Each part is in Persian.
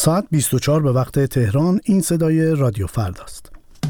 ساعت 24 به وقت تهران. این صدای رادیو فرداست.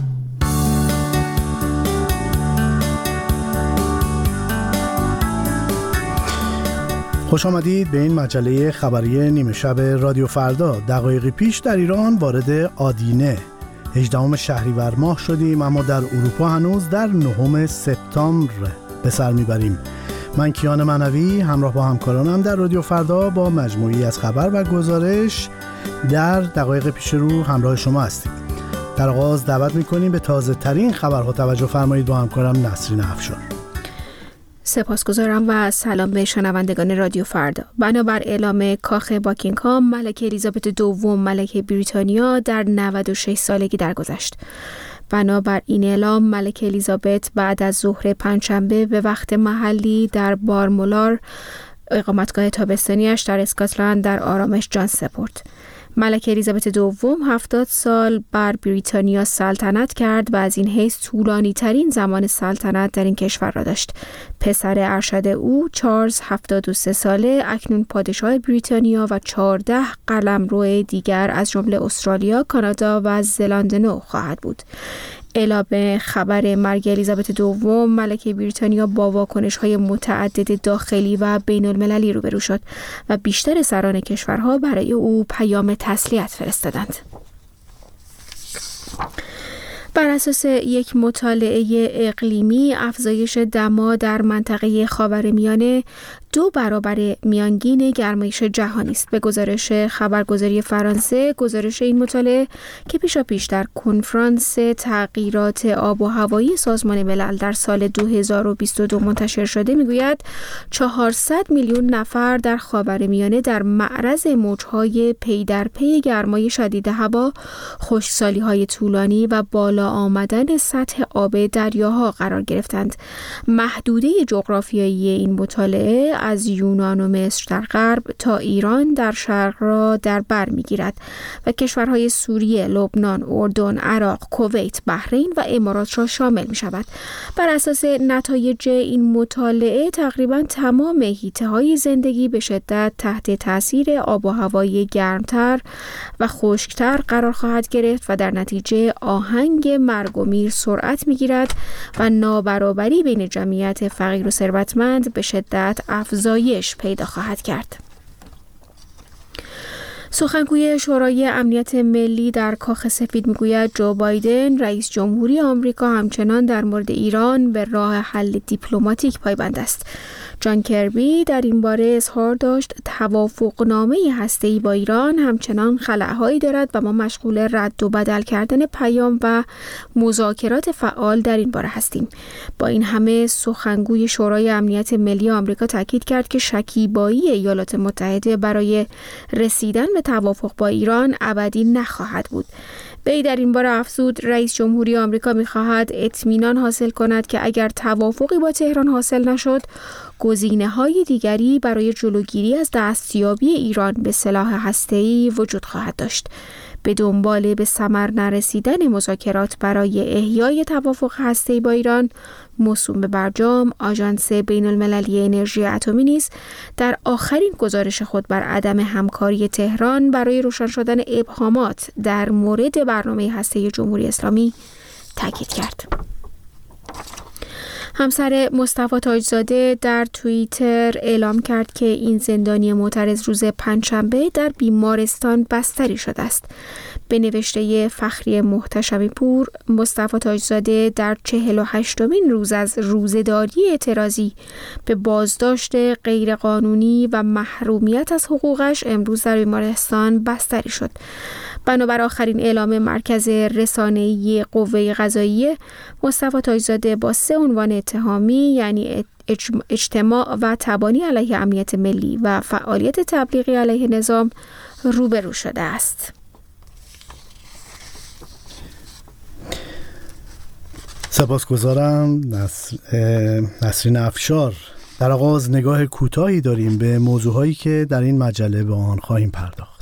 خوش آمدید به این مجله خبری نیمه شب رادیو فردا. دقایقی پیش در ایران وارد آدینه 18 شهریور ماه شدیم، اما در اروپا هنوز در 9 سپتامبر به سر میبریم. من کیان معنوی همراه با همکارانم در رادیو فردا با مجموعی از خبر و گزارش در دقایق پیش رو همراه شما هستیم. در آغاز دعوت میکنیم به تازه ترین خبرها توجه فرمایید با همکارم نسرین افشار. سپاسگزارم و سلام به شنوندگان رادیو فردا. بنابر اعلام کاخ باکینگهام، ملکه الیزابت دوم ملکه بریتانیا در 96 سالگی درگذشت. بنابر این اعلام، ملکه الیزابت بعد از ظهر پنجشنبه به وقت محلی در بارمولار، اقامتگاه تابستانیش در اسکاتلند، در آرامش جان سپرد. ملکه الیزابت دوم 70 سال بر بریتانیا سلطنت کرد و از این حیث طولانی ترین زمان سلطنت در این کشور را داشت. پسر ارشد او چارلز 73 ساله اکنون پادشاه بریتانیا و 14 قلمرو دیگر از جمله استرالیا، کانادا و زلاند نو خواهد بود. اعلام خبر مرگ الیزابت دوم ملکه بریتانیا با واکنش‌های متعدد داخلی و بین‌المللی روبرو شد و بیشتر سران کشورها برای او پیام تسلیت فرستادند. بر اساس یک مطالعه اقلیمی، افزایش دما در منطقه خاورمیانه 2 برابر میانگین گرمایش جهانی است. به گزارش خبرگزاری فرانسه، گزارش این مطالعه که پیشاپیش در کنفرانس تغییرات آب و هوایی سازمان ملل در سال 2022 منتشر شده، میگوید 400 میلیون نفر در خاورمیانه در معرض موجهای پی در پی گرمای شدید هوا، خشکسالی‌های طولانی و بالا آمدن سطح آب دریاها قرار گرفتند. محدوده جغرافیایی این مطالعه از یونان و مصر در غرب تا ایران در شرق را در بر می‌گیرد و کشورهای سوریه، لبنان، اردن، عراق، کویت، بحرین و امارات را شامل می‌شود. بر اساس نتایج این مطالعه، تقریباً تمام حیطه‌های زندگی به شدت تحت تاثیر آب و هوایی گرمتر و خشکتر قرار خواهد گرفت و در نتیجه آهنگ مرگ و میر سرعت می‌گیرد و نابرابری بین جمعیت فقیر و ثروتمند به شدت افزایش پیدا خواهد کرد. سخنگوی شورای امنیت ملی در کاخ سفید میگوید جو بایدن رئیس جمهوری آمریکا همچنان در مورد ایران به راه حل دیپلماتیک پایبند است. جان کربی در این باره اظهار داشت توافقنامه هسته‌ای با ایران همچنان خلاهایی دارد و ما مشغول رد و بدل کردن پیام و مذاکرات فعال در این باره هستیم. با این همه، سخنگوی شورای امنیت ملی آمریکا تاکید کرد که شکیبایی ایالات متحده برای رسیدن به توافق با ایران ابدی نخواهد بود. وی در این باره افزود رئیس جمهوری آمریکا می‌خواهد اطمینان حاصل کند که اگر توافقی با تهران حاصل نشد، گزینه‌های دیگری برای جلوگیری از دستیابی ایران به سلاح هسته‌ای وجود خواهد داشت. به دنبال به ثمر نرسیدن مذاکرات برای احیای توافق هسته‌ای با ایران، موسوم برجام آژانس بین‌المللی انرژی اتمی نیز در آخرین گزارش خود بر عدم همکاری تهران برای روشن شدن ابهامات در مورد برنامه هسته‌ای جمهوری اسلامی تاکید کرد. همسر مصطفی تاجزاده در توییتر اعلام کرد که این زندانی معترض روز پنجشنبه در بیمارستان بستری شده است. به نوشته فخری محتشمی پور، مصطفی تاجزاده در 48مین روز از روزه‌داری اعتراضی به بازداشت غیرقانونی و محرومیت از حقوقش امروز در بیمارستان بستری شد. بنابر آخرین اعلام مرکز رسانه‌ای قوه قضاییه، مصطفی تاجزاده با 3 عنوان اتهامی یعنی اجتماع و تبانی علیه امنیت ملی و فعالیت تبلیغی علیه نظام روبرو شده است. سپاسگزارم نسرین افشار. در آغاز نگاه کوتاهی داریم به موضوعهایی که در این مجله به آن خواهیم پرداخت.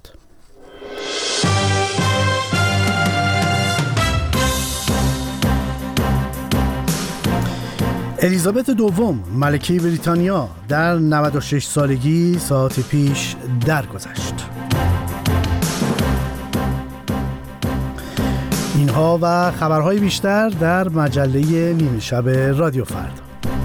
الیزابت دوم ملکه بریتانیا در 96 سالگی ساعت پیش درگذشت. اینها و خبرهای بیشتر در مجله نیمه شب رادیو فردا.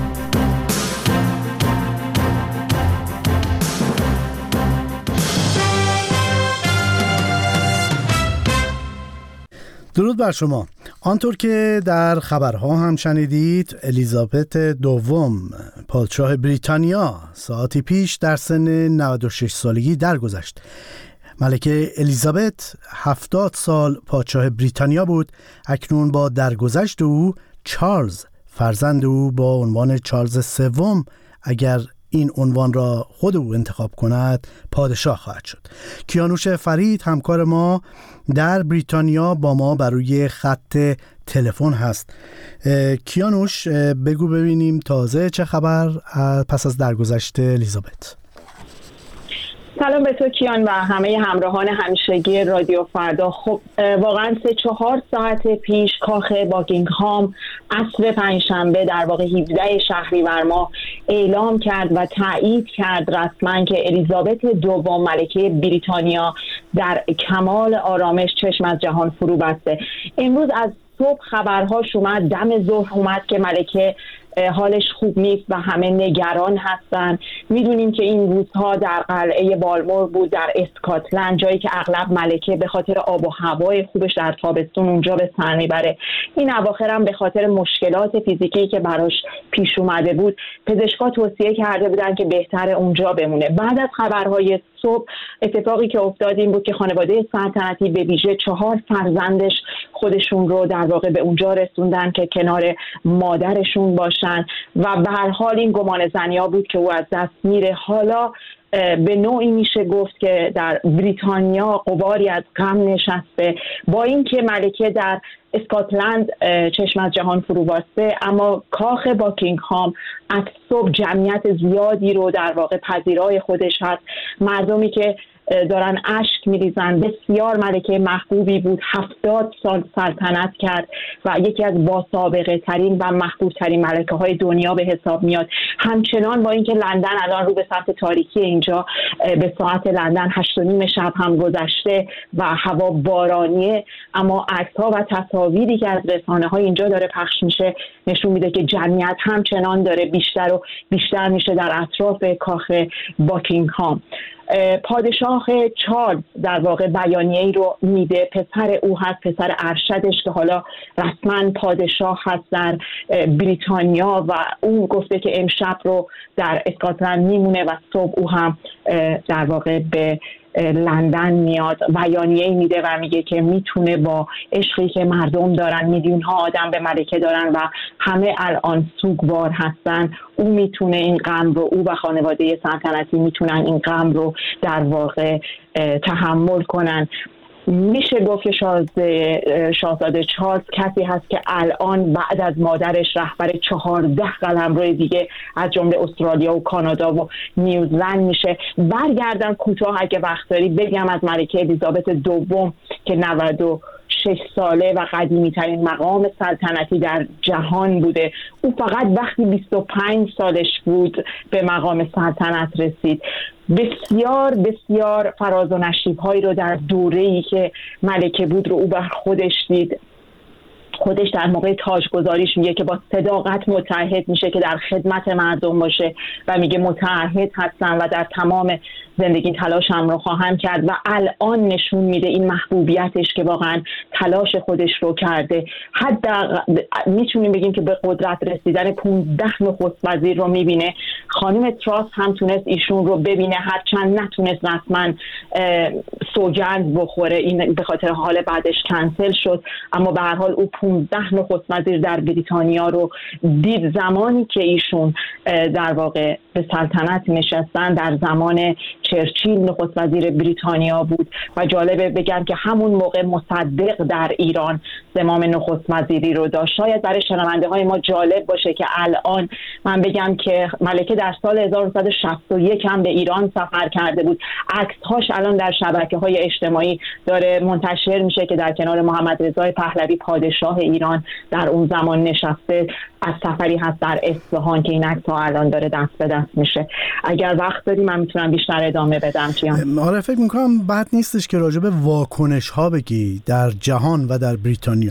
درود بر شما. آنطور که در خبرها هم شنیدید، الیزابت دوم پادشاه بریتانیا ساعتی پیش در سن 96 سالگی درگذشت. ملکه الیزابت 70 سال پادشاه بریتانیا بود. اکنون با درگذشت او، چارلز فرزند او با عنوان چارلز سوم، اگر این عنوان را خود او انتخاب کند، پادشاه خواهد شد. کیانوش فرید همکار ما در بریتانیا با ما بر روی خط تلفن هست. کیانوش، بگو ببینیم تازه چه خبر پس از درگذشت الیزابت؟ سلام به تو کیان و همه همراهان همیشگی رادیو فردا. خب واقعا 3-4 ساعت پیش کاخ باکینگهام عصر پنجشنبه در واقع 17 شهریور ماه اعلام کرد و تایید کرد رسما که الیزابت دوم ملکه بریتانیا در کمال آرامش چشم از جهان فرو بسته. امروز از صبح خبرهاش اومد، دم ظهر اومد که ملکه حالش خوب نیست و همه نگران هستن. میدونیم که این روزها در قلعه بالمور بود در اسکاتلند، جایی که اغلب ملکه به خاطر آب و هوای خوبش در تابستون اونجا به سر میبره. این اواخر هم به خاطر مشکلات فیزیکی که براش پیش اومده بود، پزشکا توصیه کرده بودن که بهتره اونجا بمونه. بعد از خبرهای صبح اتفاقی که افتاد این بود که خانواده سلطنتی به ویژه 4 فرزندش خودشون رو در واقع به اونجا رسوندن که کنار مادرشون باشن و به هر حال این گمان زنیا بود که او از دست میره. حالا به نوعی میشه گفت که در بریتانیا غباری از غم نشسته، با اینکه ملکه در اسکاتلند چشم از جهان فرو بسته، اما کاخ باکینگهام از صبح جمعیت زیادی رو در واقع پذیرای خودش هست. مردمی که دارن اشک میریزن. بسیار ملکه محبوبی بود، 70 سال سلطنت کرد و یکی از باسابقه ترین و محبوب ترین ملکه های دنیا به حساب میاد. همچنان با اینکه لندن الان رو به سمت تاریکی، اینجا به ساعت لندن 8:30 شب هم گذشته و هوا بارانیه، اما عکس‌ها و تصاویری که از رسانه‌های اینجا داره پخش میشه نشون میده که جمعیت همچنان داره بیشتر و بیشتر میشه در اطراف کاخ باکینگهام. پادشاه چارلز در واقع بیانیه‌ای رو میده، پسر او هست، پسر ارشدش که حالا رسما پادشاه هست در بریتانیا، و اون گفته که امشب رو در اسکاتلند میمونه و صبح او هم در واقع به لندن میاد. بیانیه‌ای میده و میگه که میتونه با عشقی که مردم دارن، میلیون ها آدم به ملکه دارن و همه الان سوگوار هستن، او میتونه این غم رو، او و خانواده سلطنتی میتونن این غم رو در واقع تحمل کنن. میشه گفت که شاهزاده چارلز کسی هست که الان بعد از مادرش رهبر 14 قلمرو دیگه از جمله استرالیا و کانادا و نیوزلند میشه. برگردم کوتاه اگه وقت داری بگم از ملکه الیزابت دوم که 96 ساله و قدیمی ترین مقام سلطنتی در جهان بوده. او فقط وقتی 25 سالش بود به مقام سلطنت رسید. بسیار بسیار فراز و نشیب هایی رو در دوره‌ای که ملکه بود رو او بر خودش دید. خودش در موقع تاجگذاریش میگه که با صداقت متعهد میشه که در خدمت مردم باشه و میگه متعهد هستم و در تمام زندگی تلاشم رو خواهم کرد، و الان نشون میده این محبوبیتش که واقعا تلاش خودش رو کرده. حتی میتونیم بگیم که به قدرت رسیدن 15 نخست وزیر رو میبینه. خانم تراس هم تونست ایشون رو ببینه، هرچند نتونست رسما سوگند بخوره، این به خاطر حال بعدش کنسل شد، اما به هر حال او 15 نخست وزیر در بریتانیا رو دید. زمانی که ایشون در واقع به سلطنت نشستن در زمان چرچیل نخست وزیر بریتانیا بود و جالبه بگم که همون موقع مصدق در ایران زمام نخست وزیری رو داشت. شاید برای شنونده های ما جالب باشه که الان من بگم که ملکه در سال 1961 هم به ایران سفر کرده بود. عکس‌هاش الان در شبکه‌های اجتماعی داره منتشر میشه که در کنار محمد رضا پهلوی پادشاه ایران در اون زمان نشسته. از سفری هست در اصفهان که این عکس‌ها الان داره دست به دست میشه. اگر وقت داری من میتونم بیشتر ادامه بدم. آره، فکر میکنم بد نیستش که راجع به واکنش ها بگی در جهان و در بریتانیا.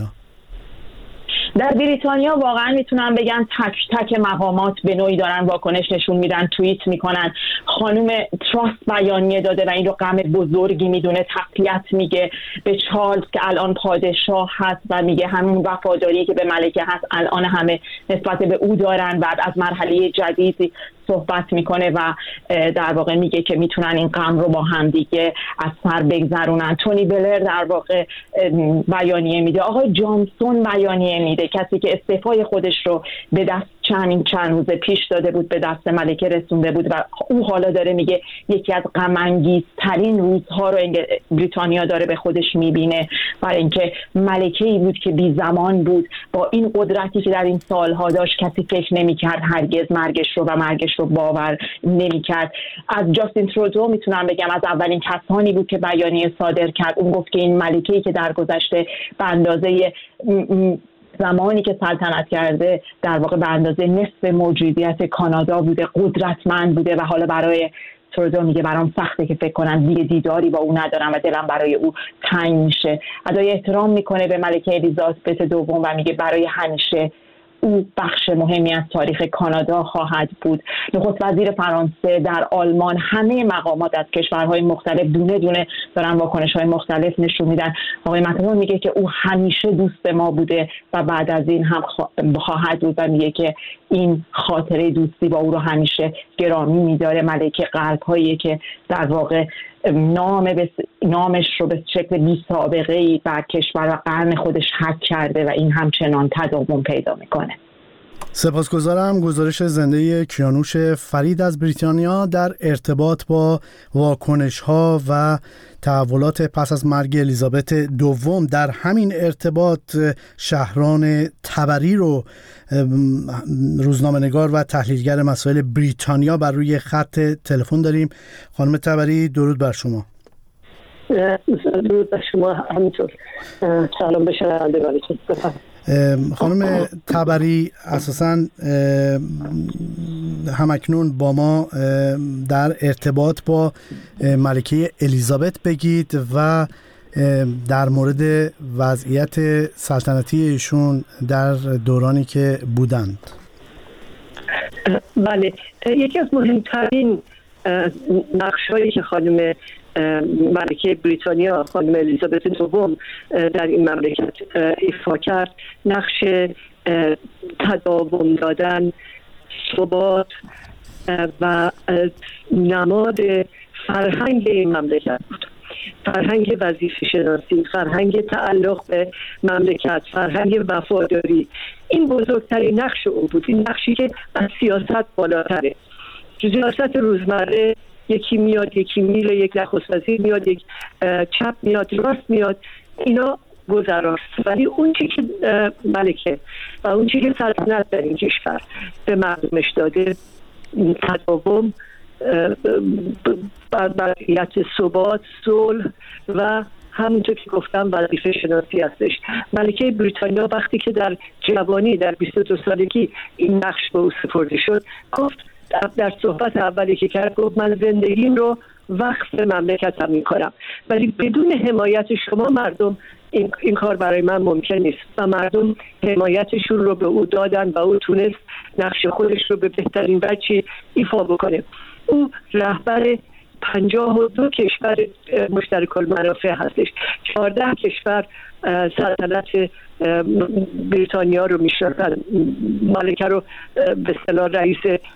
در بریتانیا واقعا میتونم بگم تک تک مقامات به نوعی دارن واکنش نشون میدن، توییت میکنن. خانم تراس بیانیه داده و این رو غم بزرگی میدونه، تسلیت میگه به چارلز که الان پادشاه هست و میگه همون وفاداری که به ملکه هست الان همه نسبت به او دارن. بعد از مرحله جدیدی صحبت میکنه و در واقع میگه که میتونن این غم رو با هم دیگه از سر بگذرونن. تونی بلر در واقع بیانیه میده، آقای جانسون بیانیه میده، کسی که استعفای خودش رو به دست چند روز پیش داده بود به دست ملکه رسونده بود و او حالا داره میگه یکی از غم انگیزترین روزها رو بریتانیا داره به خودش میبینه، برای اینکه ملکه‌ای بود که بی زمان بود، با این قدرتی که در این سالها داشت کسی فکر نمی‌کرد هرگز مرگش رو باور نمی‌کرد. از جاستین ترودو میتونم بگم از اولین کسانی بود که بیانیه صادر کرد. اون گفت که این ملکه‌ای که در گذشته به اندازه زمانی که سلطنت کرده در واقع به اندازه نصف موجودیت کانادا بوده، قدرتمند بوده و حالا برای ترودو میگه برام سخته که فکر کنم دیگه دیداری با او ندارم و دلم برای او تنگ میشه. ادای احترام میکنه به ملکه الیزابت دوم و میگه برای همیشه او بخش مهمی از تاریخ کانادا خواهد بود. نخست وزیر فرانسه در آلمان، همه مقامات از کشورهای مختلف دونه دونه دارن واکنش‌های مختلف نشون میدن. آقای مکرون میگه که او همیشه دوست ما بوده و بعد از این هم خواهد بود و میگه که این خاطره دوستی با او رو همیشه گرامی میداره. ملکه قلب‌هایی که در واقع نامش رو به شکل بی سابقه‌ای بر کشور و قرن خودش حک کرده و این همچنان تداوم پیدا میکنه. سپاسگزارم. گزارش زنده کیانوش فرید از بریتانیا در ارتباط با واکنش‌ها و تحولات پس از مرگ الیزابت دوم. در همین ارتباط شهران تبری رو روزنامه‌نگار و تحلیلگر مسائل بریتانیا بر روی خط تلفن داریم. خانم تبری، درود بر شما. درود بر شما همینطور. سلام به شنوندگانتون. خانم تبری، اساساً همکنون با ما در ارتباط با ملکه الیزابت بگید و در مورد وضعیت سلطنتی ایشون در دورانی که بودند. بله، یکی از مهمترین نقش‌هایی که خانم ملکه بریتانیا خانم الیزابت دوم در این مملکت ایفا کرد، نقش تداوم دادن، ثبات و نماد فرهنگ این مملکت بود. فرهنگ وظیفه شناسی، فرهنگ تعلق به مملکت، فرهنگ وفاداری، این بزرگترین نقش او بود. این نقشی که از سیاست بالاتره. سیاست روزمره یکی میاد یکی میره، یک نخست وزیر میاد، یک چپ میاد راست میاد، اینا گذراست. ولی اون چی که ملکه و اون چی که سلطنت در این کشور به مردمش داده، تداوم، وضعیت ثبات، صلح و همونطور که گفتم وظیفه شناسی هستش. ملکه بریتانیا وقتی که در جوانی در 22 سالگی این نقش به او سپرده شد، گفت در صحبت اولی که کرد، گفت من زندگیم رو وقف مملکتم میکنم، ولی بدون حمایت شما مردم این کار برای من ممکن نیست. و مردم حمایتشون رو به او دادن و او تونست نقش خودش رو به بهترین وجه ایفا بکنه. او رهبر 52 کشور مشترک المنافع هستش. 14 کشور سلطنت بریتانیا رو میشناسن، ملکه رو به اصطلاح رئیس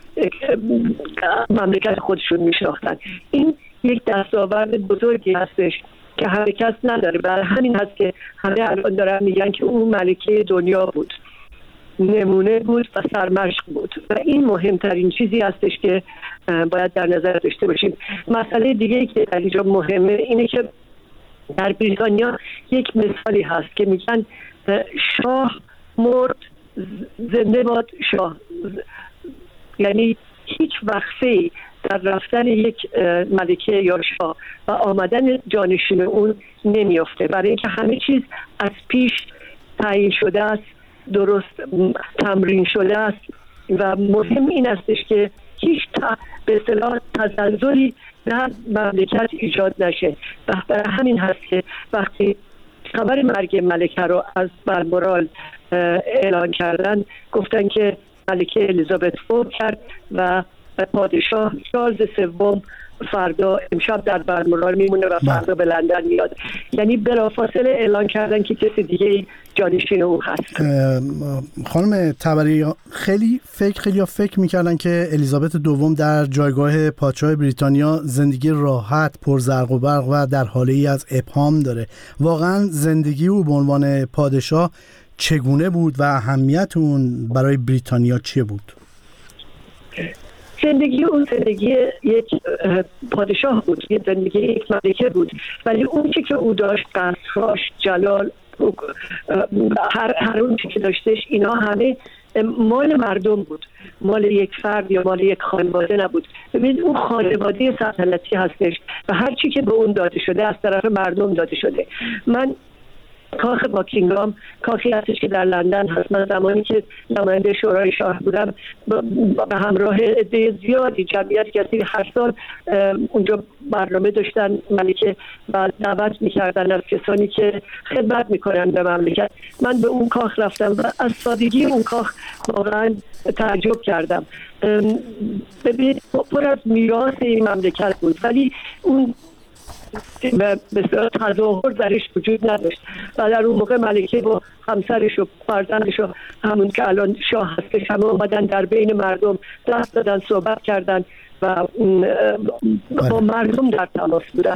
مملکت خودشون میشناختن. این یک دستاورد بزرگی هستش که همه کس نداره. برای همین هست که همه الان دارن میگن که اون ملکه دنیا بود، نمونه بود و سرمشق بود و این مهمترین چیزی هستش که باید در نظر داشته باشیم. مسئله دیگه که در اینجا مهمه اینه که در بریتانیا یک مثالی هست که میگن شاه مرد زنده باد شاه، یعنی هیچ وقفه‌ای در رفتن یک ملکه یا شاه و آمدن جانشین اون نمیافته، برای اینکه همه چیز از پیش تعیین شده است، درست تمرین شده است و مهم این استش که هیچ به اصطلاح تزلزلی در مملکت ایجاد نشه. و برای همین هست که وقتی خبر مرگ ملکه رو از بالمورال اعلان کردن، گفتن که ملکه الیزابت فوت کرد و پادشاه چارلز سوم فردا امشب در بالمورال میمونه و فردا به لندن میاد. یعنی بلافاصله اعلان کردن که کسی دیگه جانشین او هست. خانم تبری، خیلی فکر میکردن که الیزابت دوم در جایگاه پادشاه بریتانیا زندگی راحت، پر زرق و برق و در حاله ای از ابهام داره. واقعا زندگی او به عنوان پادشاه چگونه بود و اهمیت اون برای بریتانیا چیه بود؟ زندگی اون زندگی یک پادشاه بود، زندگی یک ملکه بود، ولی اون چی که او داشت، قصرهاش، جلال، هر اون چی که داشتش، اینا همه مال مردم بود، مال یک فرد یا مال یک خانواده نبود. ببینید اون خانواده سلطنتی هستش و هر چی که به اون داده شده از طرف مردم داده شده. من کاخ باکینگهام کاخی هستش که در لندن هست. من زمانی که نماینده شورای شاه بودم به همراه عده زیادی، جمعیت کسی هر سال اونجا برنامه داشتن ملکه و دعوت میکردن از کسانی که خدمت میکنن به مملکت. من به اون کاخ رفتم و از سادگی اون کاخ واقعا تعجب کردم. ببینید پر از میراث این مملکت بود، ولی اون و بسیار تظاهر درش وجود نداشت. و در اون موقع ملکه با همسرش و فرزندش و همون که الان شاه هستش همه اومدن در بین مردم دست دادن، صحبت کردن و با مردم در تماس بودن.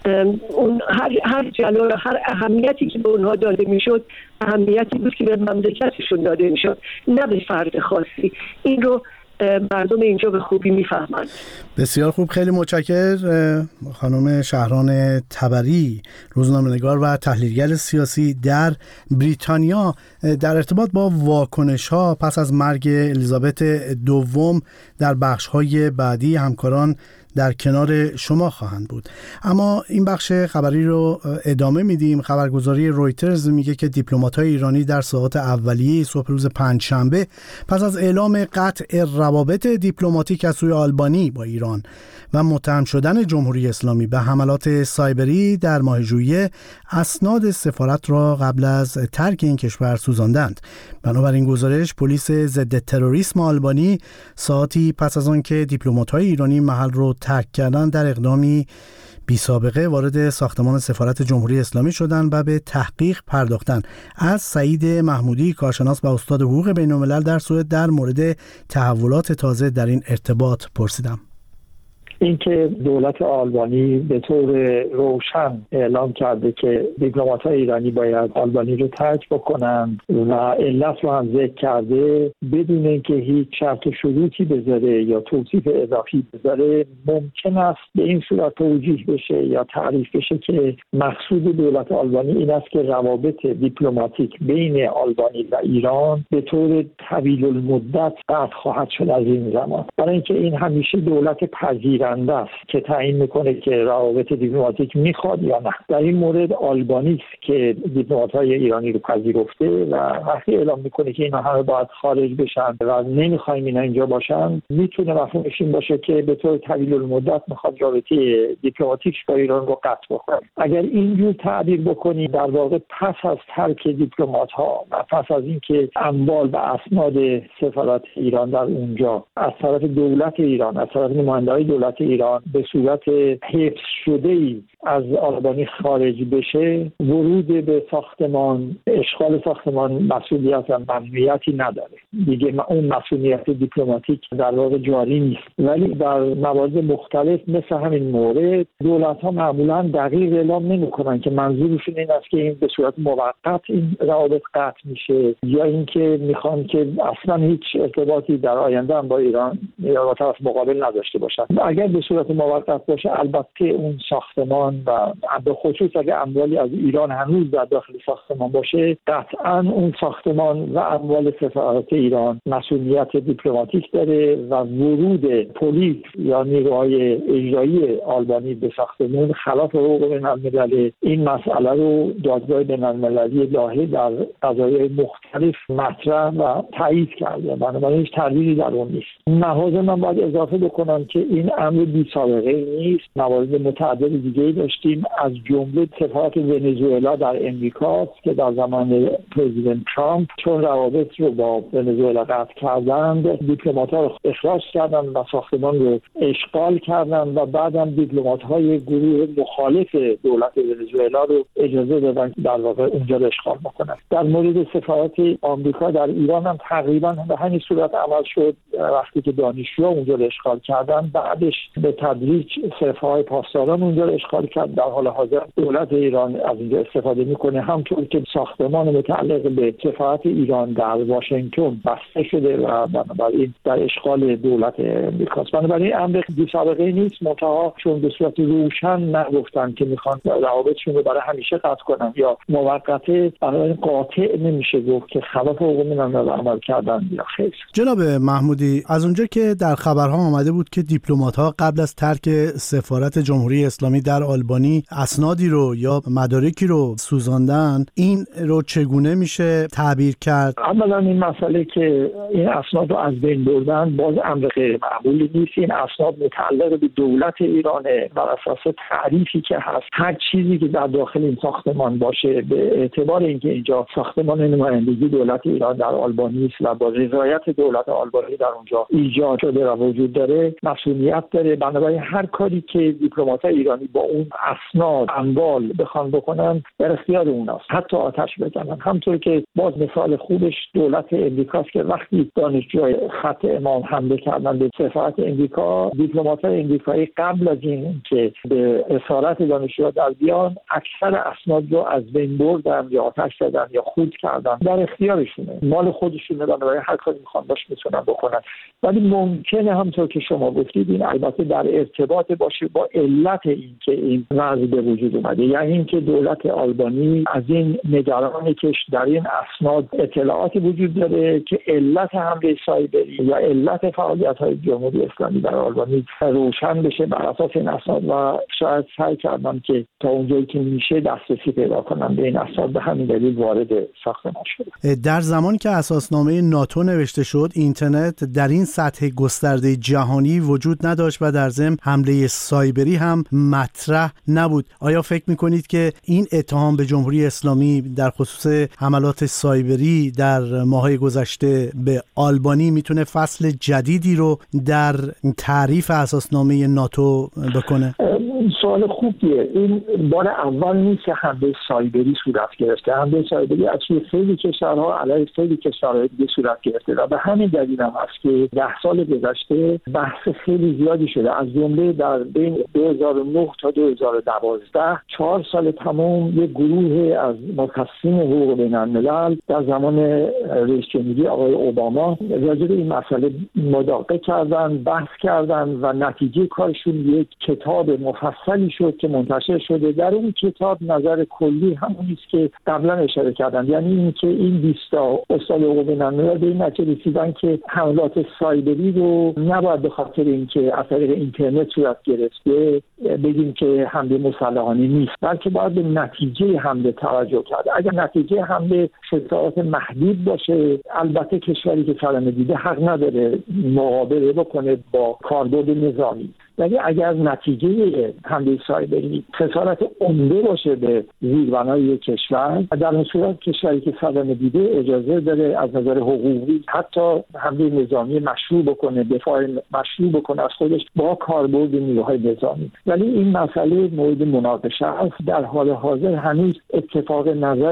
اون هر جلال، هر اهمیتی که به اونها داده میشد اهمیتی بود که به مملکتشون داده میشد، نه به فرد خاصی. این رو مردم اینجا به خوبی میفهمند. بسیار خوب، خیلی متشکرم خانم شهران تبری، روزنامه‌نگار و تحلیلگر سیاسی در بریتانیا، در ارتباط با واکنش‌ها پس از مرگ الیزابت دوم. در بخش‌های بعدی همکاران در کنار شما خواهند بود. اما این بخش خبری رو ادامه میدیم. خبرگزاری رویترز میگه که دیپلمات‌های ایرانی در ساعات اولیه صبح روز پنجشنبه پس از اعلام قطع روابط دیپلماتیک از سوی آلبانی با ایران و متهم شدن جمهوری اسلامی به حملات سایبری در ماه ژوئیه اسناد سفارت را قبل از ترک این کشور سوزاندند. بنابراین گزارش، پلیس ضد تروریسم آلبانی ساعتی پس از آن که دیپلمات‌های ایرانی محل رو ترک کردن در اقدامی بی سابقه وارد ساختمان سفارت جمهوری اسلامی شدند و به تحقیق پرداختند. از سعید محمودی، کارشناس و استاد حقوق بین‌الملل در سوئد، در مورد تحولات تازه در این ارتباط پرسیدم. اینکه دولت آلبانی به طور روشن اعلام کرده که دیپلمات‌های ایرانی باید آلبانی رو ترک بکنند و علت رو هم ذکر کرده بدون اینکه هیچ شرط و شروطی بذاره یا توصیف اضافی بذاره، ممکن است به این صورت توجیه بشه یا تعریف بشه که مقصود دولت آلبانی این است که روابط دیپلماتیک بین آلبانی و ایران به طور طویل المدت قطع خواهد شد از این زمان. برای اینکه این همیشه دولت پذیرنده است که تعیین میکنه که روابط دیپلماتیک میخواد یا نه. در این مورد آلبانی است که دیپلمات‌های ایرانی رو پذیرفته و وقتی اعلام میکنه که اینا همه باید خارج بشن و نمیخوایم اینا اینجا باشن، میتونه مفهومش این باشه که به طور طویل المدت میخواد رابطه دیپلماتیک با ایران رو قطع بکنه. اگر اینجور تعبیر بکنی، در واقع پس از ترک دیپلمات‌ها و پس از اینکه اموال و اسناد سفارت ایران در اونجا از طرف دولت ایران، از طرف نماینده‌های دولت ایران به صورت حفظ شده‌ای از آلبانی خارج بشه، ورود به ساختمان، اشغال ساختمان مسئولیت و ممنوعیتی نداره. دیگه اون مسئولیت دیپلماتیک در واقع جاری نیست. ولی در موارد مختلف مثل همین مورد، دولت‌ها معمولاً دقیق اعلام نمی‌کنن که منظورشون این است که این به صورت موقت این روابط قطع میشه یا اینکه میخوان که اصلا هیچ ارتباطی در آینده هم با ایران یا با طرف مقابل نداشته باشن. اگر به صورت موقت باشه، البته اون ساختمان ایران و به خصوص اگه اموالی از ایران هنوز در داخل ساختمان باشه، قطعا اون ساختمان و اموال سفارت ایران مسئولیت دیپلماتیک داره و ورود پلیس یا نیروهای اجرایی آلبانی به ساختمان خلاف حقوق بین‌المللی. این مسئله رو دادگاه بین‌المللی لاهه در قضایای مختلف مطرح و تایید کرده، بنابراین هیچ تردیدی در اون نیست. مواضع من باید اضافه بکنم که این امر بی سابقه نیست. موارد متعدد دیگه داشتیم، از جمله سفارت ونزوئلا در امریکا که در زمان پرزیدنت ترامپ چون روابط رو با ونزوئلا قطع کردند، دیپلمات‌ها رو اخراج کردند و ساختمان رو اشغال کردند و بعدم دیپلمات‌های گروه مخالف دولت ونزوئلا رو اجازه دادن در واقع اونجا رو اشغال بکنن. در مورد سفارت آمریکا در ایران هم تقریبا به همین صورت عمل شد. وقتی که دانشجوها اونجا رو اشغال کردن، بعدش به تدریج سفارت پاسداران اونجا رو اشغال کرد. در حال حاضر دولت ایران از اینجا استفاده میکنه، همونطور که ساختمان متعلق به سفارت ایران در واشنگتن بسته شده و بنابراین در اشغال دولت امریکاست. بنابراین امر بی سابقه نیست، منتها چون به صورت روشن نگفتن که میخوان روابطشون رو برای همیشه قطع کنن یا موقته، بنابراین قاطع نمیشه گفت که خلاف حقوق بین‌المللی عمل کردن یا خیر. جناب محمودی، از اونجا که در خبرها آمده بود که دیپلمات‌ها قبل از ترک سفارت جمهوری اسلامی در آلبانی اسنادی رو یا مدارکی رو سوزاندن، این رو چگونه میشه تعبیر کرد؟ اولا این مسئله که این اسناد رو از بین بردن باز امر غیر معمولی نیست. این اسناد متعلق به دولت ایرانه. بر اساس تعریفی که هست، هر چیزی که در داخل این ساختمان باشه، به اعتبار اینکه اینجا ساختمان نمایندگی دولت ایران در آلبانی است و با رضایت دولت آلبانی در اونجا ایجاد شده و وجود داره، مسئولیت داره. بنابراین هر کاری که دیپلمات‌های ایرانی با اون اسناد اموال بخوان بکنن در اختیار اوناست، حتی آتش بزنن. همونطور که باز مثال خوبش دولت امریکاست که وقتی دانشجوهای خط امام حمله کردن به سفارت امریکا، دیپلمات‌های امریکایی قبل از این که به اسارت دانشجوها در بیان، اکثر اسناد رو از بین بردن یا آتش زدن یا خورد کردن. در اختیارشونه، مال خودشونه، بنابراین هر کاری میخوان باش میتونن بکنن. ولی ممکنه همونطور که شما گفتید این البته در ارتباط باشه با علت این که این وضع به وجود اومده، یعنی اینکه دولت آلبانی از این نگرانه که در این اسناد اطلاعاتی وجود داره که علت حمله سایبری یا علت فعالیت‌های جمهوری اسلامی در آلبانی روشن بشه بر اساس این اسناد و شاید سعی کردن که تا اونجایی که میشه دسترسی پیدا کنن به این اسناد. به همین دلیل وارد ساختمان شده. در زمانی که اساسنامه ناتو نوشته شد، اینترنت در این سطح گسترده جهانی وجود نداشت و در ضمن حمله سایبری هم مطرح نبود. آیا فکر میکنید که این اتهام به جمهوری اسلامی در خصوص حملات سایبری در ماه‌های گذشته به آلبانی میتونه فصل جدیدی رو در تعریف اساسنامه ناتو بکنه؟ سوال خوبیه. این بار اول نیست که حمله سایبری صورت گرفته. حمله سایبری از سوی خیلی کشورها علیه خیلی کشورهای دیگه صورت گرفته و به همین دلیل هم هست که 10 سال گذشته بحث خیلی زیادی شده. از جمله در بین 2009 تا 2012 4 سال تمام یک گروه از متخصصین حقوق بین‌الملل در زمان رئیس جمهوری آقای اوباما راجع به این مسئله مداقه کردن، بحث کردن و نتیجه کارشون یک کتاب مفصلی شد که منتشر شده. در اون کتاب نظر کلی همونی است که قبلا اشاره کردن، یعنی اینکه این 20 استاد حقوق بین‌الملل به این نتیجه رسیدن که حملات سایبری رو نباید به خاطر اینکه از طریق اینترنت صورت گرفته بگیم که حمله مسلحانه نیست، بلکه باید به نتیجه حمله توجه کرد. اگر نتیجه حمله شتات محدود باشه، البته کشوری که صدمه دیده حق نداره مقابله بکنه با کاربرد نظامی. ولی اگر نتیجه حمله سایبری خسارت عمده باشه به زیربنای کشور، در اون صورت کشوری که صدمه دیده اجازه داره از نظر حقوقی حتی حمله نظامی مشروع بکنه، دفاع مشروع بکنه از خودش با کاربرد نیروهای نظامی. ولی این مسئله مورد مناقشه است. در حال حاضر هنوز اتفاق نظری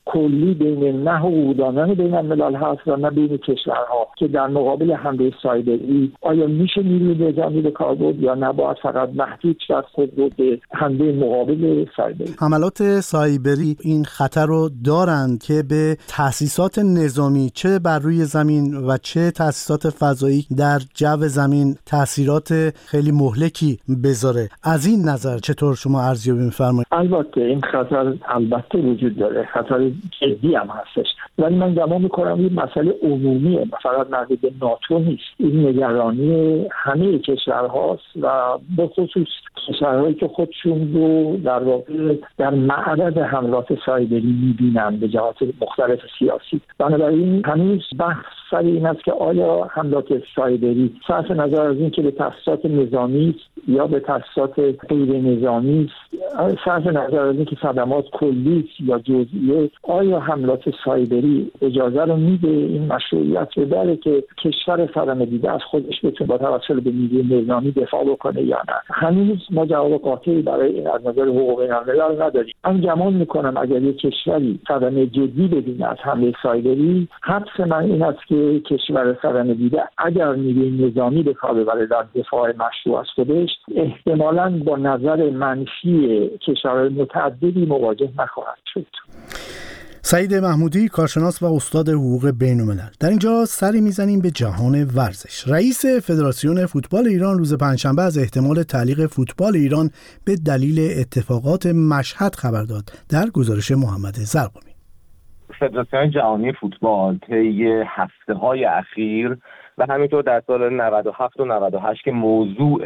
کلی بین نه حقوقدانان بین الملل هست و نه بین کشورها که در مقابل حمله سایبری آیا میشه نیروی نظامی به کار برد یا نباید فقط محدود شد خود رو به حمله مقابل سایبری. حملات سایبری این خطر رو دارند که به تأسیسات نظامی چه بر روی زمین و چه تأسیسات فضایی در جو زمین تأثیرات خیلی مهلکی بذاره. از این نظر چطور شما ارزیابی می‌فرمایید؟ البته این خطر البته وجود داره، خطر جدی هم هستش، ولی من گمان می‌کنم این مسئله عمومیه، فقط مربوط به ناتو نیست. این نگرانی همه کشورهاست و به خصوص کشورهایی که خودشون رو در واقع در معرض حملات سایبری می‌بینن به جهات مختلف سیاسی. بنابراین هنوز بحث سر این است که آیا حملات سایبری صرف نظر از این که به تأسیسات نظامی است یا به تأسیسات غیر نظامی است، صرف نظر از این که صدمات کلی یا جزئیه، آیا حملات سایبری اجازه رو میده این مشروعیت رو داره که کشور صدمه دیده از خودش بتونه با توسل به نیروی نظامی دفاع بکنه یا نه؟ هنوز ما جواب قاطعی برای این از نظر حقوق بین‌الملل نداریم. من گمان میکنم اگر یک کشوری صدمه جدی ببینه از حمله سایبری، حدس من این است که کشور صدمه دیده اگر نیروی نظامی به کار ببره در دفاع مشروع از خودش، احتمالاً با نظر منفی کشورهای متعددی مواجه نخواهد شد. سعید محمودی، کارشناس و استاد حقوق بین‌الملل. در اینجا سری میزنیم به جهان ورزش. رئیس فدراسیون فوتبال ایران روز پنجشنبه از احتمال تعلیق فوتبال ایران به دلیل اتفاقات مشهد خبر داد. در گزارش محمد زرقمی. فدراسیون جهانی فوتبال طی هفته‌های اخیر و همینطور در سال 97 و 98 که موضوع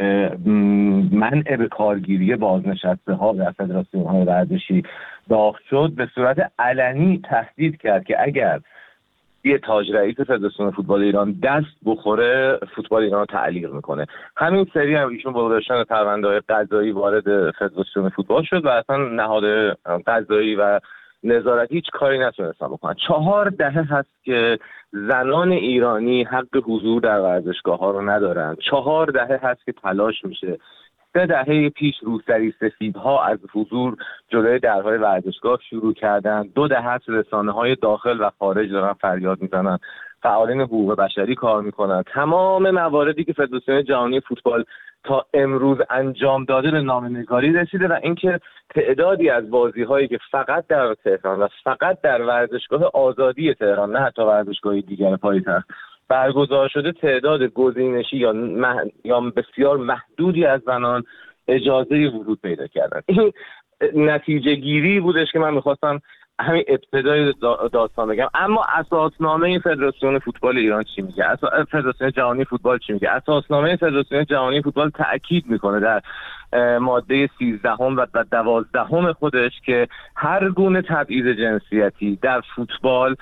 منع به کارگیری بازنشسته‌ها در فدراسیون‌های ورزشی داغ شد، به صورت علنی تهدید کرد که اگر یه تاج رئیس فدراسیون فوتبال ایران دست بخوره، فوتبال ایران رو تعلیق میکنه. همین سری هم ایشون با داشتن پرونده‌های قضایی وارد فدراسیون فوتبال شد و اصلا نهاد قضایی و نظارتی هیچ کاری نتونستن بکنن. 4 دهه هست که زنان ایرانی حق حضور در ورزشگاه‌ها رو ندارن. 4 دهه هست که تلاش میشه. 3 دهه پیش روسری سفیدها از حضور جلوی درهای ورزشگاه شروع کردن. 2 دهه هست رسانه‌های داخل و خارج دارن فریاد میزنن. فعالین حقوق بشری کار میکنن. تمام مواردی که فدراسیون جهانی فوتبال تا امروز انجام داده به نامه‌نگاری رسیده و اینکه تعدادی از بازی‌هایی که فقط در تهران و فقط در ورزشگاه آزادی تهران، نه حتی ورزشگاه دیگر پایتخت برگزار شده، تعداد گزینشی یا بسیار محدودی از زنان اجازه ورود پیدا کردن. این نتیجه گیری بودش که من می‌خواستم همین ابتدای داستان بگم. اما اساسنامه فدراسیون فوتبال ایران چی میگه؟ فدراسیون جهانی فوتبال چی میگه؟ اساسنامه فدراسیون جهانی فوتبال تأکید میکنه در ماده 13 و 12 خودش که هر گونه تبعیض جنسیتی در فوتبال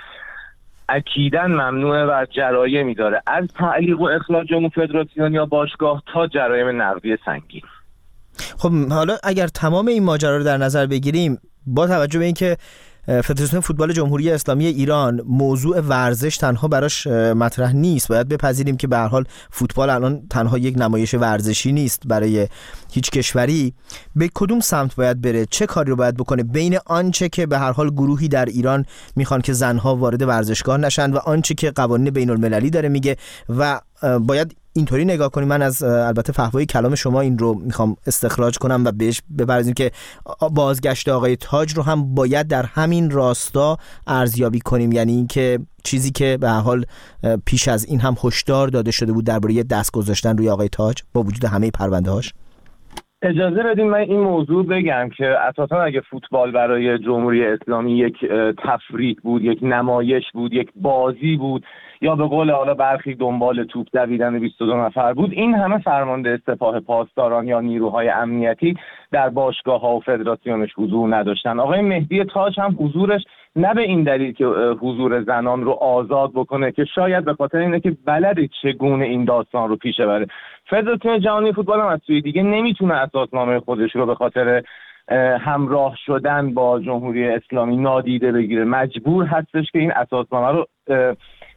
اکیداً ممنوعه و جرایمی داره، از تعلیق و اخراج عموم فدراسیون یا باشگاه تا جرایم نقضی سنگین. خب حالا اگر تمام این ماجرا رو در نظر بگیریم، با توجه به اینکه فدراسیون فوتبال جمهوری اسلامی ایران موضوع ورزش تنها براش مطرح نیست، باید بپذیریم که به هر حال فوتبال الان تنها یک نمایش ورزشی نیست برای هیچ کشوری. به کدوم سمت باید بره؟ چه کاری رو باید بکنه بین آنچه که به هر حال گروهی در ایران میخوان که زنها وارد ورزشگاه نشن و آنچه که قوانین بین المللی داره میگه و باید اینطوری نگاه کنیم؟ من از البته فحوای کلام شما این رو میخوام استخراج کنم و بهش بپردازیم که بازگشت آقای تاج رو هم باید در همین راستا ارزیابی کنیم، یعنی اینکه چیزی که به هر حال پیش از این هم هشدار داده شده بود درباره دست گذاشتن روی آقای تاج با وجود همه پرونده‌هاش. اجازه بدین من این موضوع بگم که اساسا اگه فوتبال برای جمهوری اسلامی یک تفریح بود، یک نمایش بود، یک بازی بود، یا به قول حالا برخی دنبال توپ دویدن 22 نفر بود، این همه فرمانده سپاه پاسداران یا نیروهای امنیتی در باشگاه‌ها و فدراسیونش حضور نداشتن. آقای مهدی تاج هم حضورش نه به این دلیل که حضور زنان رو آزاد بکنه، که شاید به خاطر اینه که بلده چگونه این داستان رو پیش بره. فدراسیون جهانی فوتبال هم از سوی دیگه نمیتونه اساسنامه خودش رو به خاطر همراه شدن با جمهوری اسلامی نادیده بگیره، مجبور هستش که این اساسنامه رو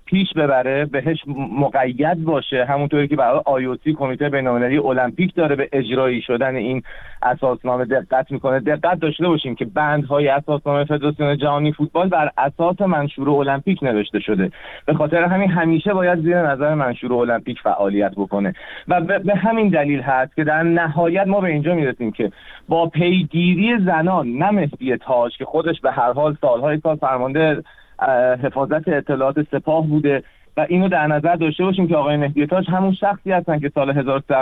پیش ببره، بهش مقید باشه، همونطوری که برای IOC کمیته بین‌المللی المپیک داره به اجرایی شدن این اساسنامه دقت میکنه. دقت داشته باشیم که بندهای اساسنامه فدراسیون جهانی فوتبال بر اساس منشور المپیک نوشته شده، به خاطر همین همیشه باید زیر نظر منشور المپیک فعالیت بکنه و به همین دلیل هست که در نهایت ما به اینجا میرسیم که با پیگیری زنان، نه مهدی تاج که خودش به هر حال سالهای سال فرمانده حفاظت اطلاعات سپاه بوده و اینو در نظر داشته باشیم که آقای مهدی تاج همون شخصی هستن که سال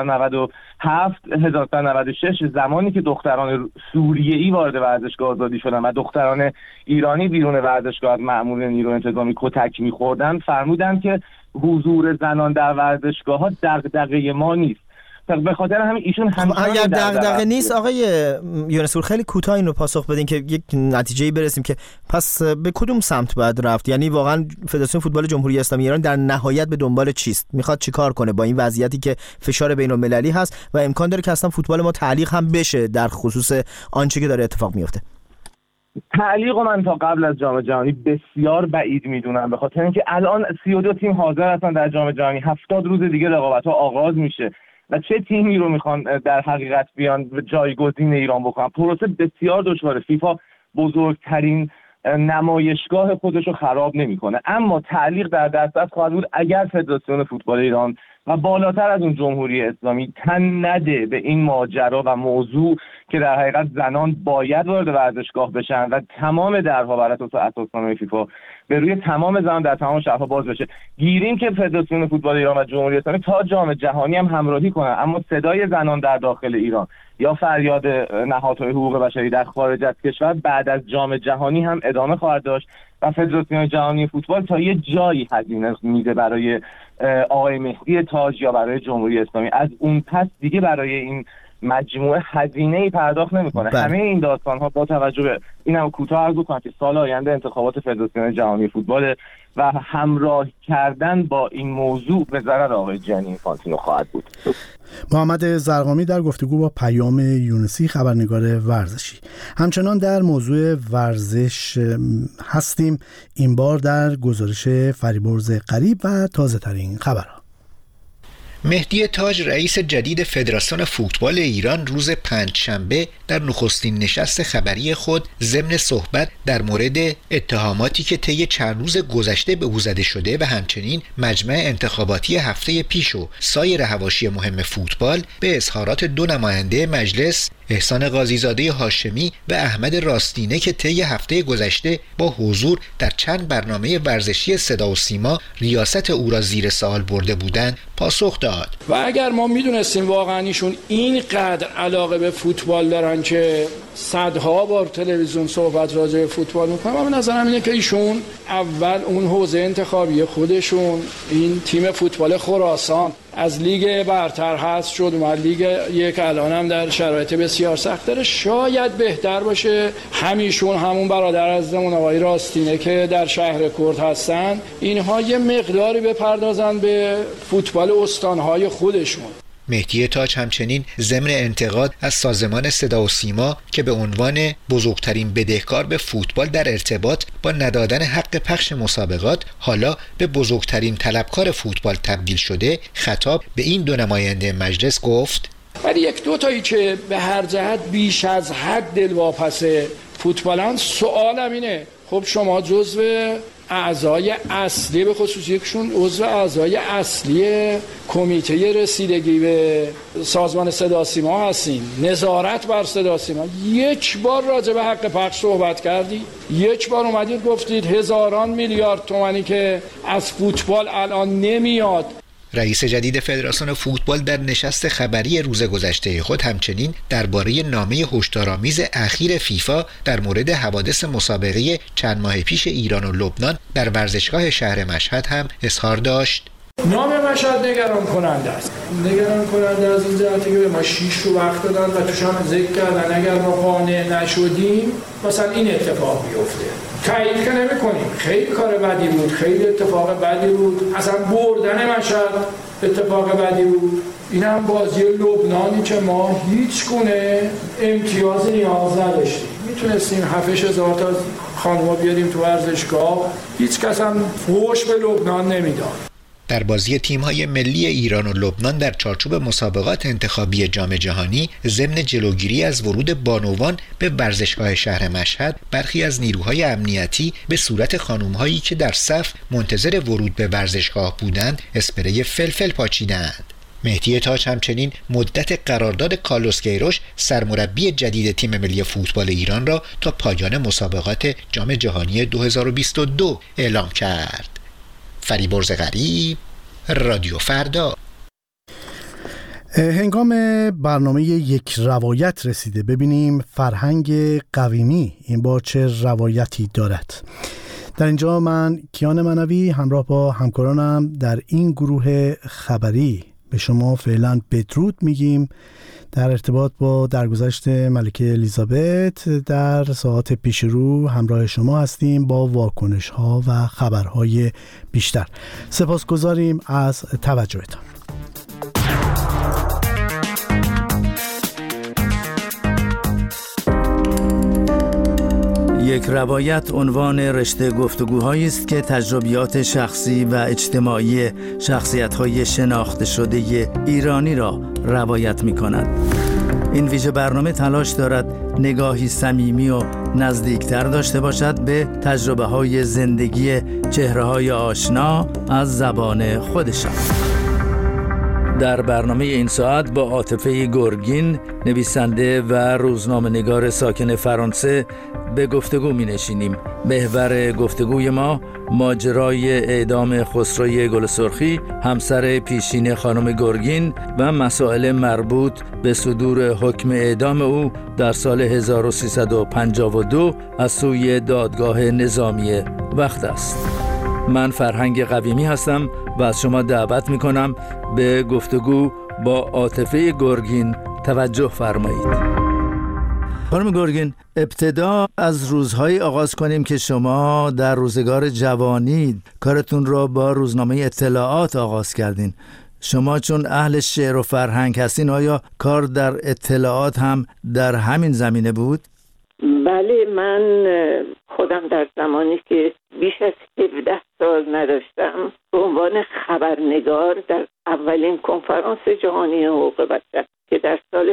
1397 1396 زمانی که دختران سوریه‌ای وارد ورزشگاه آزادی شدن و دختران ایرانی بیرون ورزشگاه از مأمورین نیروی انتظامی کتک می‌خوردن، فرمودن که حضور زنان در ورزشگاه‌ها دغدغه ما نیست. به خاطر همین ایشون اگر دغدغه نیست آقای یونس خیلی کوتاه این رو پاسخ بدین که یک نتیجه‌ای برسیم که پس به کدوم سمت باید رفت؟ یعنی واقعا فدراسیون فوتبال جمهوری اسلامی ایران در نهایت به دنبال چیست؟ میخواد چیکار کنه با این وضعیتی که فشار بین‌المللی هست و امکان داره که اصلا فوتبال ما تعلیق هم بشه در خصوص آنچه که داره اتفاق میفته؟ تعلیق من تا قبل از جام جهانی بسیار بعید میدونم، به خاطر اینکه الان 32 تیم حاضر هستن در جام جهانی، 70 روز دیگه رقابت‌ها آغاز میشه و چه تیمی رو میخوان در حقیقت بیان جایگزین ایران بکنن؟ پروسه بسیار دشواره. فیفا بزرگترین نمایشگاه خودش رو خراب نمیکنه، اما تعلیق در دسترس خواهد بود اگر فدراسیون فوتبال ایران و بالاتر از اون جمهوری اسلامی تن نده به این ماجرا و موضوع که در حقیقت زنان باید وارد ورزشگاه بشن و تمام درها بر اساس اساسنامه فیفا به روی تمام زنان در تمام شهرها باز بشه. گیریم که فدراسیون فوتبال ایران و جمهوری اسلامی تا جام جهانی هم همراهی کنن، اما صدای زنان در داخل ایران یا فریاد نهادهای حقوق بشری در خارج از کشور بعد از جام جهانی هم ادامه خواهد داشت و فدراسیون جهانی فوتبال تا یه جایی هزینه میده برای آقای مهدی تاج یا برای جمهوری اسلامی، از اون پس دیگه برای این مجموعه هزینه‌ای پرداخت نمی‌کنه. همه این داستان‌ها با توجه به اینم کوتاه عرض کنم که سال آینده انتخابات فدراسیون جهانی فوتبال و همراه کردن با این موضوع به ضرر آقای جانی اینفانتینو خواهد بود. محمد زرقامی در گفتگو با پیام یونسی خبرنگار ورزشی. همچنان در موضوع ورزش هستیم، این بار در گزارش فریبرز قریب و تازه ترین خبرها. مهدی تاج رئیس جدید فدراسیون فوتبال ایران روز پنجشنبه در نخستین نشست خبری خود ضمن صحبت در مورد اتهاماتی که طی چند روز گذشته به او زده شده و همچنین مجمع انتخاباتی هفته پیش و سایر حواشی مهم فوتبال به اظهارات دو نماینده مجلس احسان قاضی‌زاده هاشمی و احمد راستینه که طی هفته گذشته با حضور در چند برنامه ورزشی صدا و سیما ریاست او را زیر سوال برده بودند پاسخ داد. و اگر ما میدونستیم واقعا ایشون اینقدر علاقه به فوتبال دارن که صدها بار تلویزیون صحبت راجع به فوتبال میکنن، من به نظرم اینه که ایشون اول اون حوزه انتخابی خودشون، این تیم فوتبال خراسان از لیگ برتر هست شد و لیگ یک الان هم در شرایط بسیار سخت داره، شاید بهتر باشه همیشون همون برادر عزیزمون آقای راستینه که در شهر کرد هستن اینها یه مقداری بپردازن به فوتبال استانهای خودشون. مهدی تاج همچنین ضمن انتقاد از سازمان صدا و سیما که به عنوان بزرگترین بدهکار به فوتبال در ارتباط با ندادن حق پخش مسابقات حالا به بزرگترین طلبکار فوتبال تبدیل شده، خطاب به این دو نماینده مجلس گفت: ولی یک دو تایی که به هر جهت بیش از حد دلواپس فوتبالن، سوالم اینه خب شما جزو اعضای اصلی، به خصوص یکشون عضو اعضای اصلی کمیته رسیدگی به سازمان صدا سیما هستین، نظارت بر صدا سیما، یک بار راجع به حق پخش صحبت کردی؟ یک بار اومدید گفتید هزاران میلیارد تومانی که از فوتبال الان نمیاد؟ رئیس جدید فدراسیون فوتبال در نشست خبری روز گذشته خود همچنین درباره نامه هشدارآمیز اخیر فیفا در مورد حوادث مسابقه چند ماه پیش ایران و لبنان در ورزشگاه شهر مشهد هم اظهار داشت. نام مشهد نگران کننده است. نگران کننده از این جهتی که به ما 6 رو وقت دادن و توش هم ذکر کردن اگر ما قانع نشدیم مثلا این اتفاق بیفته. تایید که نمی کنیم. خیلی کار بدی بود، خیلی اتفاق بدی بود، اصلا بردن مشهد اتفاق بدی بود. این هم بازی لبنانی که ما هیچ گونه امتیاز نیاز نداشتیم، میتونستیم 7,000 تا خانوما بیاریم تو ورزشگاه. هیچ کس هم فحش به لبنان نمیداد. در بازی تیم‌های ملی ایران و لبنان در چارچوب مسابقات انتخابی جام جهانی ضمن جلوگیری از ورود بانوان به ورزشگاه شهر مشهد، برخی از نیروهای امنیتی به صورت خانم‌هایی که در صف منتظر ورود به ورزشگاه بودند اسپری فلفل پاچیدند. مهدی تاج همچنین مدت قرارداد کارلوس کیروش سرمربی جدید تیم ملی فوتبال ایران را تا پایان مسابقات جام جهانی 2022 اعلام کرد. فریبرز غریب، رادیو فردا. هنگام برنامه یک روایت رسیده. ببینیم فرهنگ قویمی این بار چه روایتی دارد. در اینجا من کیان منوی همراه با همکارانم در این گروه خبری به شما فعلا بدرود میگیم در ارتباط با درگذشت ملکه الیزابت. در ساعات پیش رو همراه شما هستیم با واکنش ها و خبرهای بیشتر. سپاسگزاریم از توجهتان. یک روایت عنوان رشته گفتگوهایی است که تجربیات شخصی و اجتماعی شخصیت‌های شناخته شده ایرانی را روایت می‌کند. این ویژه برنامه تلاش دارد نگاهی صمیمی و نزدیکتر داشته باشد به تجربه‌های زندگی چهره‌های آشنا از زبان خودشان. در برنامه این ساعت با عاطفه گرگین، نویسنده و روزنامه‌نگار ساکن فرانسه به گفتگو می‌نشینیم. محور گفتگوی ما ماجرای اعدام خسروی گلسرخی، همسر پیشین خانم گرگین و مسائل مربوط به صدور حکم اعدام او در سال 1352 از سوی دادگاه نظامی وقت است. من فرهنگ قویمی هستم و از شما دعوت می‌کنم به گفتگو با عاطفه گرگین توجه فرمایید. خانم گرگین، ابتدا از روزهایی آغاز کنیم که شما در روزگار جوانی کارتون را با روزنامه اطلاعات آغاز کردین. شما چون اهل شعر و فرهنگ هستین، آیا کار در اطلاعات هم در همین زمینه بود؟ بله، من خودم در زمانی که بیش از 17 سال نداشتم به عنوان خبرنگار در اولین کنفرانس جهانی حقوق بشر که در سال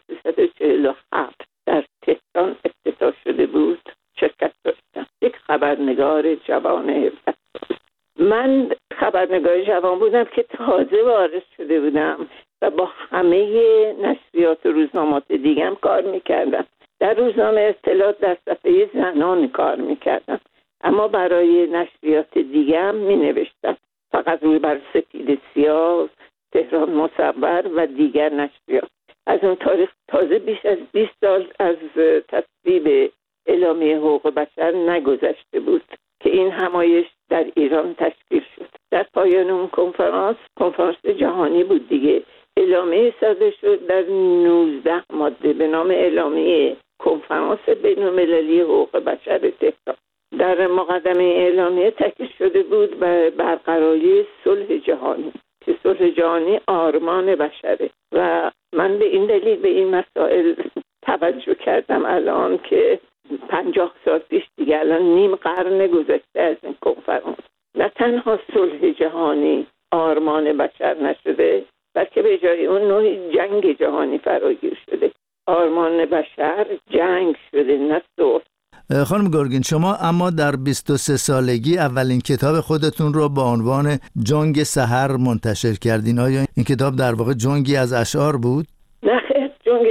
1347 در تهران افتتاح شده بود شرکت داشتم. یک خبرنگار جوان 17 سال. من خبرنگار جوان بودم که تازه وارد شده بودم و با همه نشریات و روزنامات دیگم کار میکردم. در روزنامه اطلاعات در صفحه زنان کار میکردم، اما برای نشریات دیگه هم مینوشتم، فقط روی بر سفید سیاه، تهران مصور و دیگر نشریات. از اون تاریخ تازه بیش از 20 سال از تصویب اعلامیه حقوق بشر نگذشته بود که این همایش در ایران تشکیل شد. در پایان اون کنفرانس جهانی بود دیگه، اعلامیه صادر شد در 19 ماده به نام اعلامیه کنفرانس بین‌المللی حقوق بشر تهران. در مقدمه اعلامیه تاکید شده بود به برقراری صلح جهانی که صلح جهانی آرمان بشره و من به این دلیل به این مسائل توجه کردم الان که 50 سال پیش دیگه، الان نیم قرن گذشته از این کنفرانس، نه تنها صلح جهانی آرمان بشر نشده بلکه به جای اون نوعی جنگ جهانی فراگیر شده. آرمان بشر جنگ شده، نه صلح. خانم گرگین، شما اما در 23 سالگی اولین کتاب خودتون رو با عنوان جنگ سحر منتشر کردین. آیا این کتاب در واقع جنگی از اشعار بود؟ نه خیر، جنگ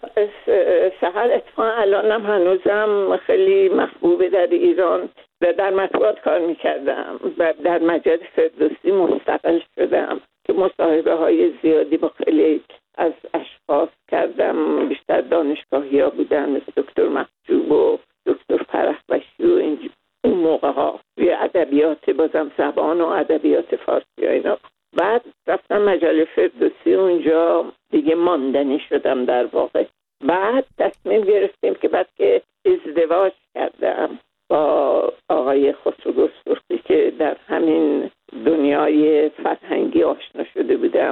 سحر اتفاقا الانم هنوزم خیلی محبوبه در ایران و در مطبوعات کار میکردم و در مجله فردوسی مستقل شدم که مصاحبه های زیادی با خیلی از اشخاص کردم. بیشتر دانشگاهی ها بودن مثل دکتر محجوب و دکتر فرهبشی و اون موقع ها روی ادبیات بازم زبان و ادبیات فارسی ها اینا. بعد رفتم مجله فردوسی، اونجا دیگه ماندنی شدم در واقع. بعد تصمیم گرفتیم که بعد که ازدواج کردم با آقای خسرو گلسرخی که در همین دنیای فرهنگی آشنا شده بودم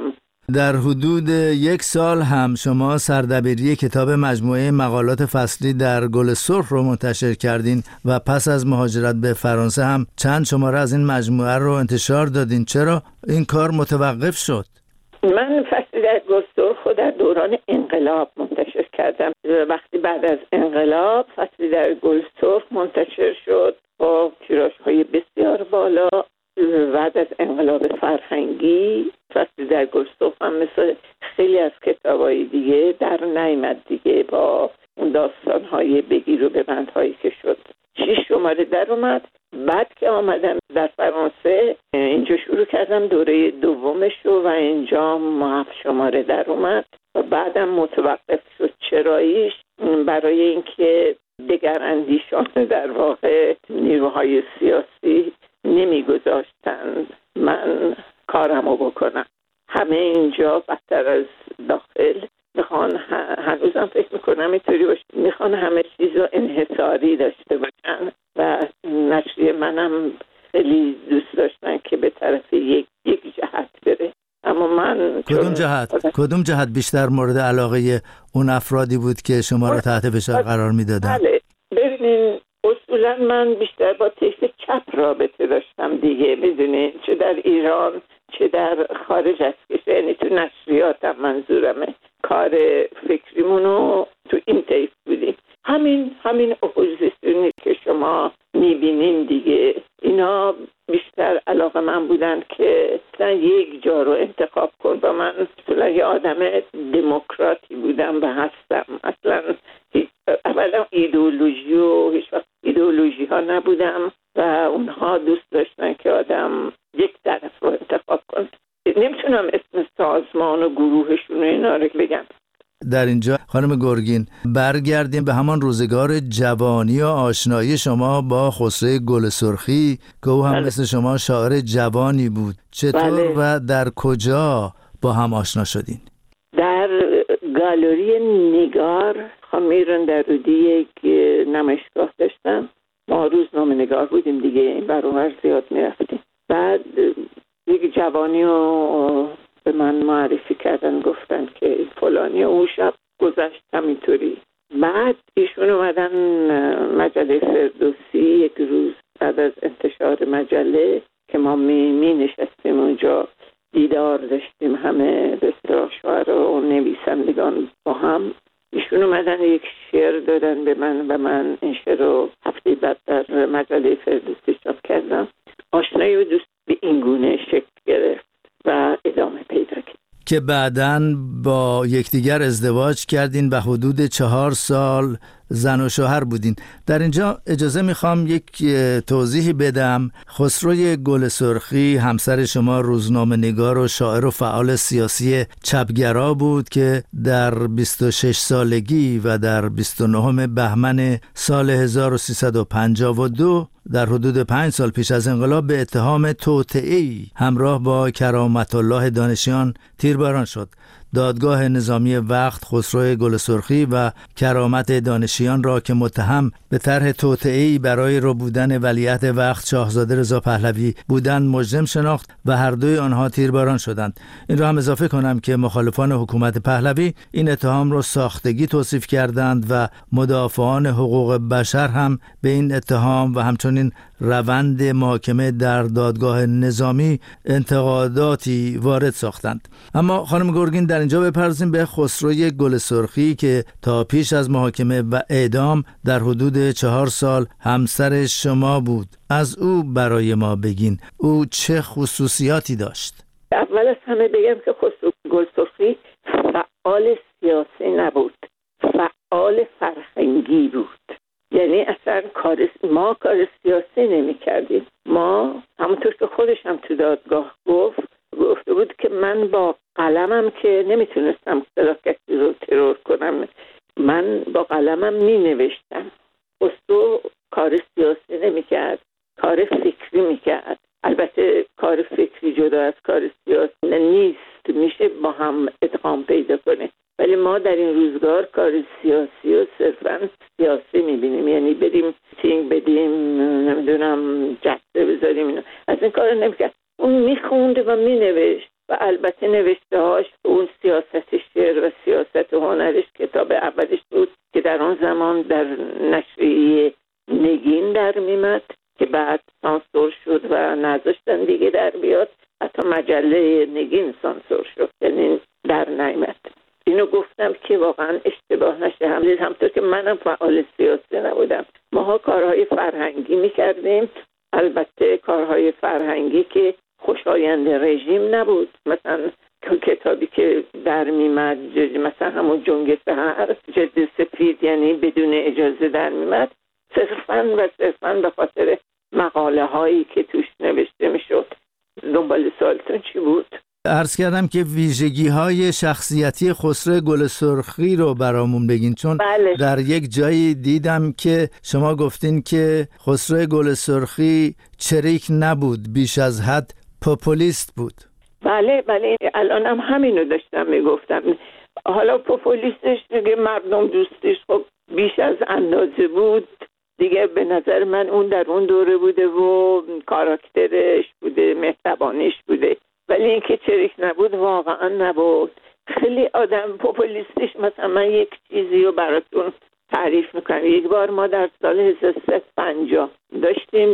در حدود 1 سال هم شما سردبیری کتاب مجموعه مقالات فصلی در گل سرخ رو منتشر کردین و پس از مهاجرت به فرانسه هم چند شماره از این مجموعه رو انتشار دادین. چرا این کار متوقف شد؟ من فصلی در گل سرخ در دوران انقلاب منتشر کردم. وقتی بعد از انقلاب فصلی در گل سرخ منتشر شد با تیراژهای بسیار بالا. بعد از انقلاب فرهنگی فصلی در گل سرخ هم مثل خیلی از کتابای دیگه در نیامد دیگه، با اون داستانهای بگیر و ببندهایی که شد. 6 شماره در اومد. بعد که آمدم در فرانسه اینجا شروع کردم دوره دومش رو و اینجا 7 شماره در اومد و بعدم متوقف شد. چراییش برای اینکه دگر اندیشان در واقع نیروهای سیاسی نمیگذاشتند من کارمو بکنم. همه اینجا بدتر از داخل میخوان، هنوزم فکر میکنم اینطوری باشه، میخوان همه چیز رو انحصاری داشته باشن و نشریه منم خیلی دوست داشتن که به طرف یک جهت بره. اما من کدوم جهت بیشتر مورد علاقه اون افرادی بود که شما رو تحت فشار قرار میدادن؟ بله، ببینین اصولا من بیشتر با طیف چپ رابطه داشتم دیگه، میدونین، چه در ایران چه در خارج از کشور، یعنی تو نشریاتم منظورمه. کار فکریمونو تو این طیف بودیم. همین اپوزیسیونی که شما میبینین دیگه، اینا بیشتر علاقه من بودن که مثلا یک جا رو انتخاب کن و من اصلا یه آدم دموکراتی بودم و هستم. اصلا اولا ایدئولوژی و هیچ وقت ایدئولوژی ها نبودم و اونها دوست داشتن که آدم یک طرف رو انتخاب کنه. نمیتونم اسم سازمان و گروهشون و اینا رو بگم. در اینجا خانم گرگین برگردیم به همان روزگار جوانی و آشنایی شما با خسرو گل سرخی که او هم مثل شما شاعر جوانی بود. چطور و در کجا با هم آشنا شدین؟ در گالری نگار خانم درودی یک نمایشگاه داشتم. ما روزنامه نگار بودیم دیگه، این برابر زیاد میرفتیم. بعد یک جوانی رو به من معرفی کردن، گفتن که فلانی، اون شب گذشت همینطوری. بعد ایشون اومدن مجله فردوسی یک روز بعد از انتشار مجله که ما می نشستیم اونجا، دیدار داشتیم همه به اصطلاح شاعرها و نویسندگان با هم. ایشون اومدن یک شعر دادن به من و من این شعر رو هفته بعد در مجله فردوسی چاپ کردم. آشنایی و دوست به این گونه شکل گرفت و ادامه پیدا کرد که بعداً با یکدیگر ازدواج کردین و حدود 4 سال زن و شوهر بودین. در اینجا اجازه میخوام یک توضیحی بدم. خسرو گل سرخی همسر شما روزنامه نگار و شاعر و فعال سیاسی چپگرا بود که در 26 سالگی و در 29 بهمن سال 1352 در حدود 5 سال پیش از انقلاب به اتهام توطئه‌ای همراه با کرامت الله دانشیان تیرباران شد. دادگاه نظامی وقت خسرو گل سرخی و کرامت دانشیان را که متهم به طرح توطئه‌ای برای ربودن ولیعهد وقت شاهزاده رضا پهلوی بودند مجرم شناخت و هر دوی آنها تیرباران شدند. این را هم اضافه کنم که مخالفان حکومت پهلوی این اتهام را ساختگی توصیف کردند و مدافعان حقوق بشر هم به این اتهام و همچنین روند محاکمه در دادگاه نظامی انتقاداتی وارد ساختند. اما خانم گرگین در اینجا بپردازیم به خسرو گل سرخی که تا پیش از محاکمه و اعدام در حدود 4 سال همسر شما بود. از او برای ما بگین، او چه خصوصیاتی داشت؟ اول از همه بگم که خسرو گل سرخی فعال سیاسی نبود، فعال فرهنگی بود. یعنی اصلا ما کار سیاسی نمی کردیم. ما همونطور که خودش هم تو دادگاه گفته بود که من با قلمم که نمیتونستم کسی رو ترور کنم، من با قلمم می نوشتم. خسرو کار سیاسی نمی کرد، کار فکری می کرد. البته کار فکری جدا از کار سیاسی نیست، میشه با هم ادغام پیدا کنه. ولی ما در این روزگار کار سیاسی و صرفاً سیاسی میبینیم، یعنی بریم تینگ بدیم، نمیدونم جسته بذاریم، اینا. از این کار نمیکرد. اون میخوند و مینوشت و البته نوشته‌هاش، اون سیاست شعر و سیاست هنرش کتاب اولش بود که در اون زمان در نشریه نگین در میمد که بعد سانسور شد و نذاشتن دیگه در بیاد. حتی مجله نگین سانسور شد، یعنی در نیامد. اینو گفتم که واقعا اشتباه نشه. همطور که منم فعال سیاسی نبودم، ماها کارهای فرهنگی میکردیم، البته کارهای فرهنگی که خوشایند رژیم نبود. مثلا کتابی که در میمد، مثلا همون جنگ سحر جلد سفید، یعنی بدون اجازه در میمد، صرفاً به خاطر مقاله هایی که توش نوشته میشد. دنبال سوالتون چی بود؟ عرض کردم که ویژگی های شخصیتی خسرو گل سرخی رو برامون بگین، چون بله. در یک جایی دیدم که شما گفتین که خسرو گل سرخی چریک نبود، بیش از حد پوپولیست بود. بله الان هم همینو داشتم میگفتم. حالا پوپولیستش دیگه مردم دوستش خب بیش از اندازه بود دیگه. به نظر من اون در اون دوره بوده و کاراکترش بوده، مهربانیش بوده، ولی اینکه چریک نبود واقعا نبود. خیلی آدم پوپولیستش. مثلا من یک چیزی رو براتون تعریف میکنم. یک بار ما در سال 1350 داشتیم